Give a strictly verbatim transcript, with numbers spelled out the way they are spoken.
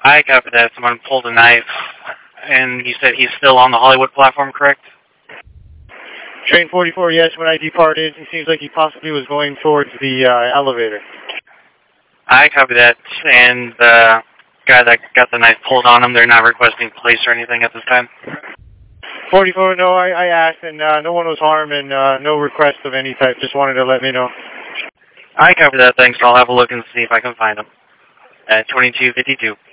I copy that. Someone pulled a knife, and you said he's still on the Hollywood platform, correct? Train forty-four, yes, when I departed, it seems like he possibly was going towards the uh, elevator. I copy that, and the guy that got the knife pulled on him, they're not requesting police or anything at this time? forty-four, no, I, I asked, and uh, no one was harmed, and uh, no request of any type. Just wanted to let me know. I copy that, thanks. I'll have a look and see if I can find him. At twenty-two fifty-two.